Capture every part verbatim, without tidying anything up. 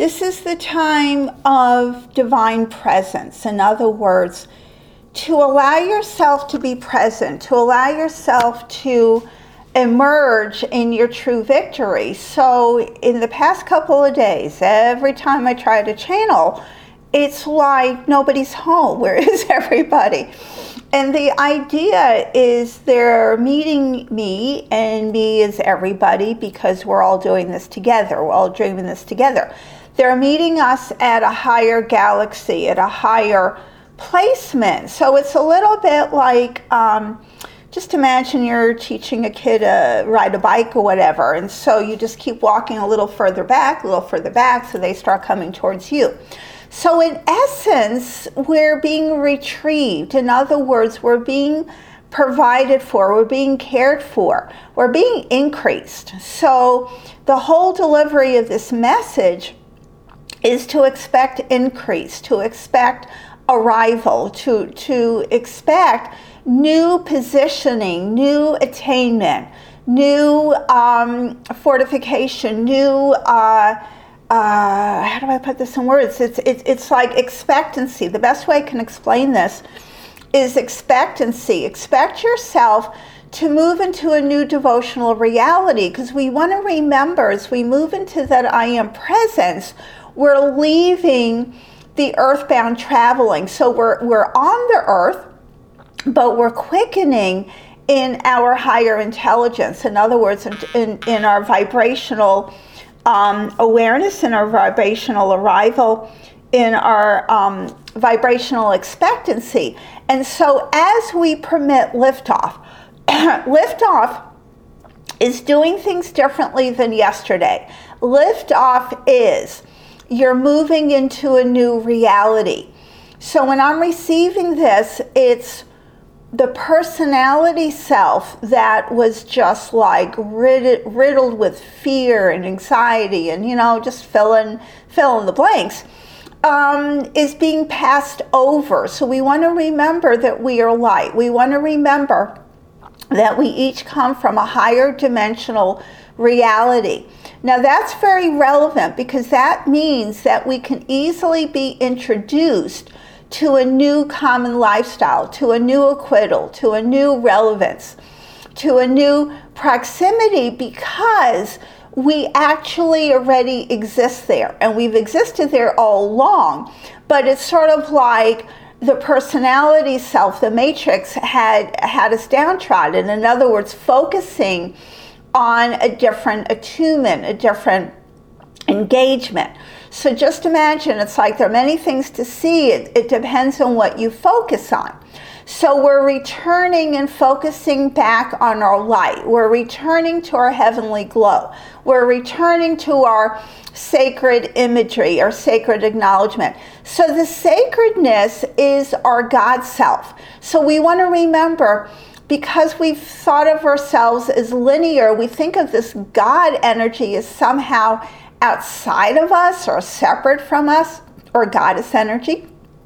This is the time of divine presence. In other words, to allow yourself to be present, to allow yourself to emerge in your true victory. So in the past couple of days, every time I try to channel, it's like nobody's home. Where is everybody? And the idea is they're meeting me, and me is everybody, because we're all doing this together. We're all doing this together. They're meeting us at a higher galaxy, at a higher placement. So it's a little bit like, um, just imagine you're teaching a kid to ride a bike or whatever, and so you just keep walking a little further back, a little further back, so they start coming towards you. So in essence, we're being retrieved. In other words, we're being provided for, we're being cared for, we're being increased. So the whole delivery of this message is to expect increase, to expect arrival, to, to expect new positioning, new attainment, new um, fortification, new, uh, uh, how do I put this in words? It's, it's, it's like expectancy. The best way I can explain this is expectancy. Expect yourself to move into a new devotional reality, because we want to remember, as we move into that I am presence, we're leaving the earthbound traveling. So we're we're on the earth, but we're quickening in our higher intelligence. In other words, in, in, in our vibrational um, awareness, in our vibrational arrival, in our um, vibrational expectancy. And so as we permit liftoff, liftoff is doing things differently than yesterday. Liftoff is you're moving into a new reality. So when I'm receiving this, it's the personality self that was just like riddled, riddled with fear and anxiety and, you know, just fill in, fill in the blanks, um, is being passed over. So we want to remember that we are light. We want to remember that we each come from a higher dimensional reality. Now that's very relevant, because that means that we can easily be introduced to a new common lifestyle, to a new acquittal, to a new relevance, to a new proximity, because we actually already exist there, and we've existed there all along. But it's sort of like the personality self, the matrix, had had us downtrodden. In other words, focusing on a different attunement, a different engagement. So just imagine, it's like there are many things to see. It, it depends on what you focus on. So we're returning and focusing back on our light. We're returning to our heavenly glow. We're returning to our sacred imagery, our sacred acknowledgement. So the sacredness is our God self. So we want to remember, because we've thought of ourselves as linear, we think of this God energy as somehow outside of us or separate from us, or goddess energy,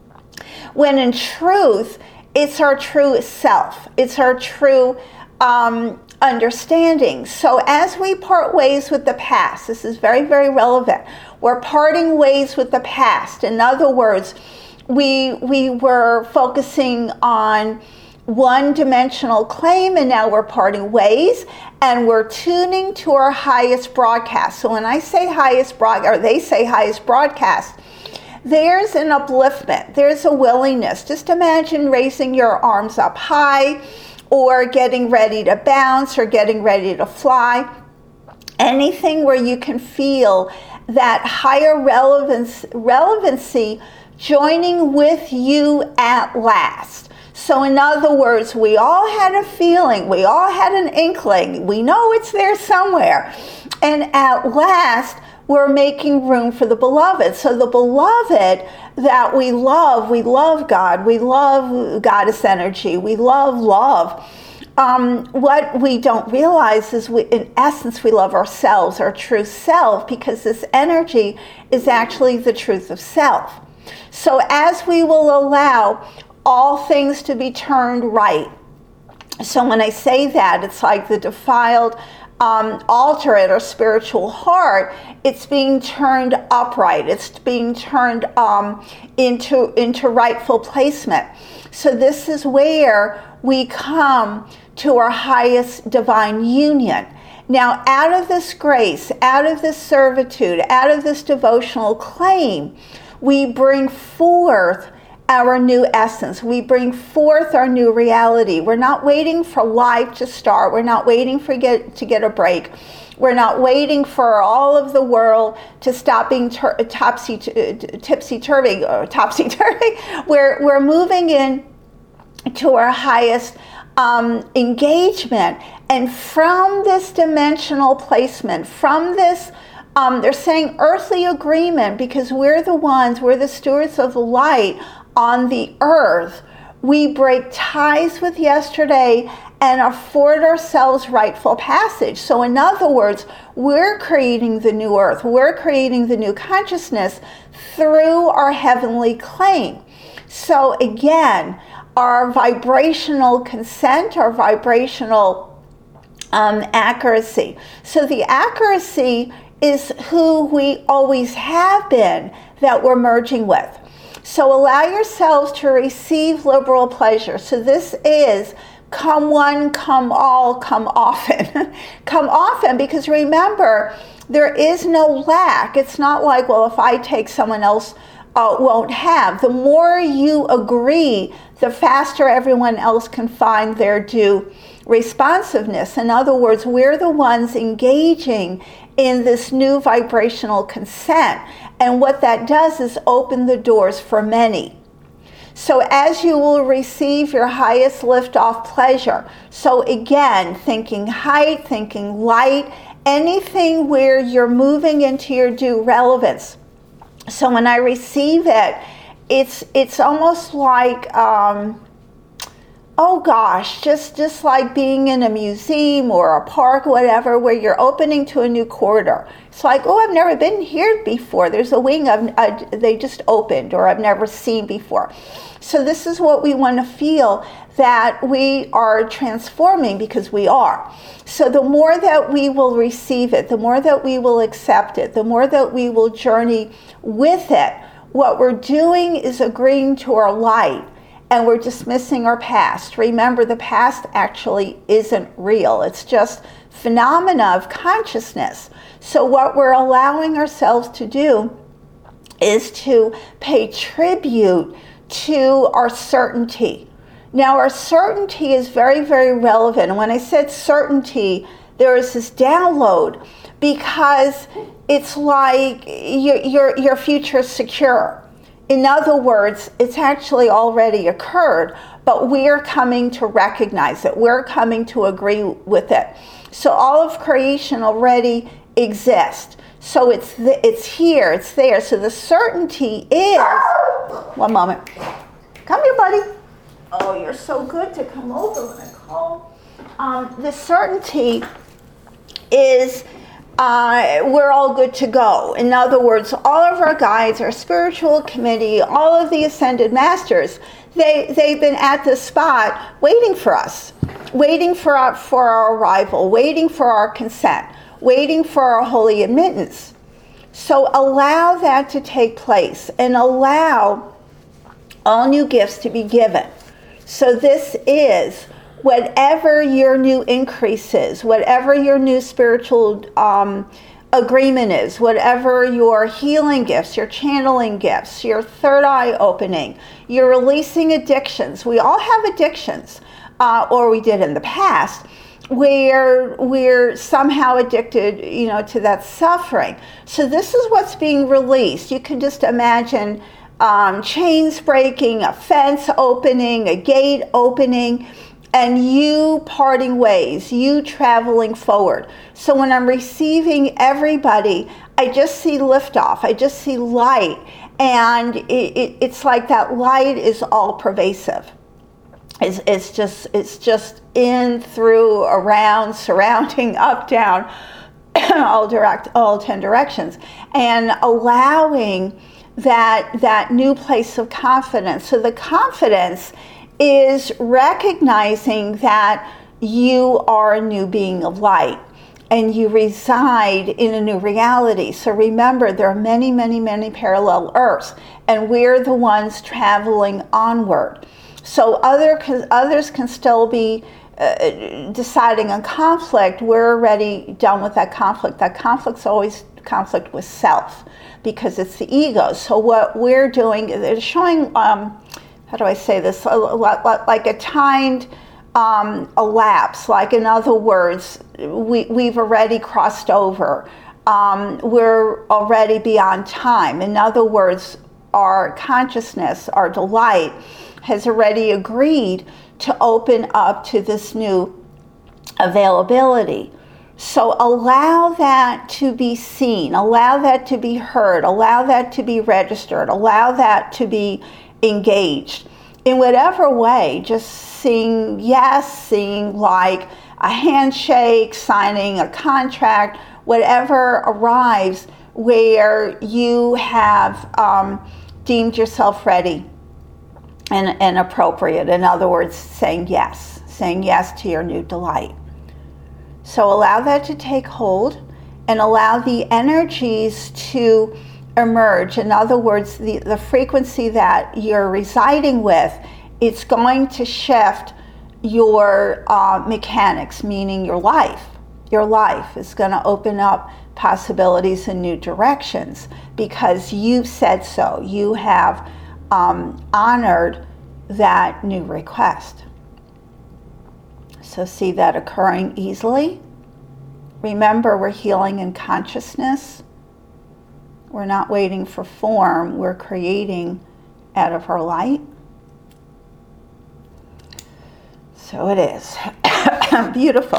when in truth, it's our true self. It's our true um, understanding. So as we part ways with the past, this is very, very relevant. We're parting ways with the past. In other words, we, we were focusing on one-dimensional claim, and now we're parting ways, and we're tuning to our highest broadcast. So when I say highest broad, or they say highest broadcast, there's an upliftment, there's a willingness. Just imagine raising your arms up high, or getting ready to bounce, or getting ready to fly. Anything where you can feel that higher relevance, relevancy joining with you at last. So in other words, we all had a feeling, we all had an inkling, we know it's there somewhere. And at last, we're making room for the beloved. So the beloved that we love, we love God, we love goddess energy, we love love. Um, what we don't realize is, we, in essence, we love ourselves, our true self, because this energy is actually the truth of self. So as we will allow all things to be turned right. So when I say that, it's like the defiled um, altar it or spiritual heart, it's being turned upright. It's being turned um, into, into rightful placement. So this is where we come to our highest divine union. Now, out of this grace, out of this servitude, out of this devotional claim, we bring forth our new essence. We bring forth our new reality. We're not waiting for life to start. We're not waiting for get, to get a break. We're not waiting for all of the world to stop being ter- topsy, tipsy-turvy or topsy-turvy. We're, we're moving in to our highest um, engagement. And from this dimensional placement, from this Um, they're saying earthly agreement, because we're the ones, we're the stewards of the light on the earth. We break ties with yesterday and afford ourselves rightful passage. So in other words, we're creating the new earth. We're creating the new consciousness through our heavenly claim. So again, our vibrational consent, our vibrational um, accuracy. So the accuracy is who we always have been that we're merging with. So allow yourselves to receive liberal pleasure. So this is come one, come all, come often. Come often, because remember, there is no lack. It's not like, well, if I take, someone else uh, won't have. The more you agree, the faster everyone else can find their due responsiveness. In other words, we're the ones engaging in this new vibrational consent. And what that does is open the doors for many. So as you will receive your highest liftoff pleasure, so again, thinking height, thinking light, anything where you're moving into your due relevance. So when I receive it, it's it's almost like, um, oh gosh, just, just like being in a museum or a park, whatever, where you're opening to a new corridor. It's like, oh, I've never been here before. There's a wing I've, I, they just opened, or I've never seen before. So this is what we want to feel, that we are transforming, because we are. So the more that we will receive it, the more that we will accept it, the more that we will journey with it, what we're doing is agreeing to our light. And we're dismissing our past. Remember, the past actually isn't real. It's just phenomena of consciousness. So what we're allowing ourselves to do is to pay tribute to our certainty. Now, our certainty is very, very relevant. And when I said certainty, there is this download, because it's like your, your, your future is secure. In other words, it's actually already occurred, but we're coming to recognize it. We're coming to agree with it. So all of creation already exists. So it's th- it's here, it's there. So the certainty is, one moment. Come here, buddy. Oh, you're so good to come over when I call. Um, the certainty is Uh, we're all good to go. In other words, all of our guides, our spiritual committee, all of the ascended masters, they, they've been at this spot waiting for us, waiting for our, for our arrival, waiting for our consent, waiting for our holy admittance. So allow that to take place, and allow all new gifts to be given. So this is whatever your new increase is, whatever your new spiritual um, agreement is, whatever your healing gifts, your channeling gifts, your third eye opening, you're releasing addictions. We all have addictions, uh, or we did in the past, where we're somehow addicted, you know, to that suffering. So this is what's being released. You can just imagine um, chains breaking, a fence opening, a gate opening, and you parting ways, you traveling forward. So when I'm receiving everybody, I just see liftoff, I just see light, and it, it, it's like that light is all pervasive. It's, it's just it's just in, through, around, surrounding, up, down, all direct, all ten directions, and allowing that that new place of confidence. So the confidence is recognizing that you are a new being of light, and you reside in a new reality. So remember, there are many, many, many parallel Earths, and we're the ones traveling onward. So other others can still be uh, deciding on conflict. We're already done with that conflict. That conflict's always conflict with self, because it's the ego. So what we're doing is showing, um, how do I say this, like a timed um, elapse. Like, in other words, we, we've already crossed over. Um, we're already beyond time. In other words, our consciousness, our delight, has already agreed to open up to this new availability. So allow that to be seen, allow that to be heard, allow that to be registered, allow that to be engaged. In whatever way, just seeing yes, seeing like a handshake, signing a contract, whatever arrives where you have um, deemed yourself ready and, and appropriate. In other words, saying yes, saying yes to your new delight. So allow that to take hold and allow the energies to emerge. In other words, the, the frequency that you're residing with, it's going to shift your uh, mechanics, meaning your life. Your life is going to open up possibilities in new directions because you've said so. You have um, honored that new request. So see that occurring easily. Remember, we're healing in consciousness. We're not waiting for form. We're creating out of our light. So it is. Beautiful.